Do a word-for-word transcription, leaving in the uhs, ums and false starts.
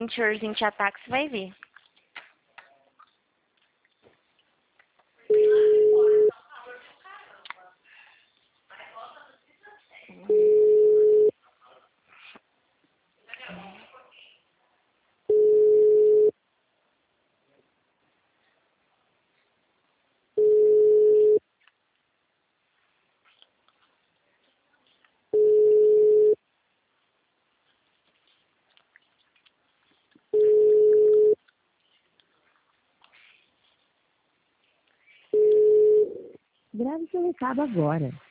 Insurance em ataque, você vai ver. Grave seu recado agora.